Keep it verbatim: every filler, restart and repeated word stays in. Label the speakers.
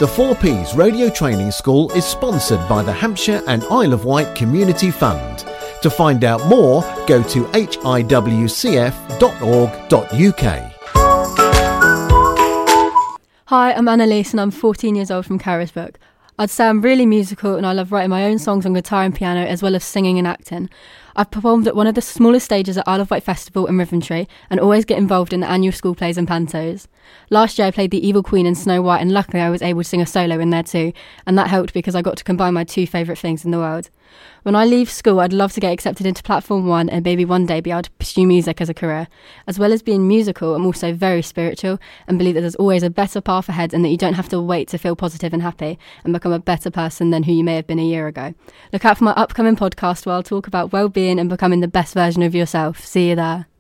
Speaker 1: The four Ps Radio Training School is sponsored by the Hampshire and Isle of Wight Community Fund. To find out more, go to h i w c f dot org dot u k.
Speaker 2: Hi, I'm Annalise and I'm fourteen years old from Carisbrooke. I'd say I'm really musical and I love writing my own songs on guitar and piano as well as singing and acting. I've performed at one of the smallest stages at Isle of Wight Festival in Riventry and always get involved in the annual school plays and pantos. Last year I played the Evil Queen in Snow White and luckily I was able to sing a solo in there too, and that helped because I got to combine my two favourite things in the world. When I leave school, I'd love to get accepted into Platform one and maybe one day be able to pursue music as a career. As well as being musical, I'm also very spiritual and believe that there's always a better path ahead and that you don't have to wait to feel positive and happy and become a better person than who you may have been a year ago. Look out for my upcoming podcast where I'll talk about well-being and becoming the best version of yourself. See you there.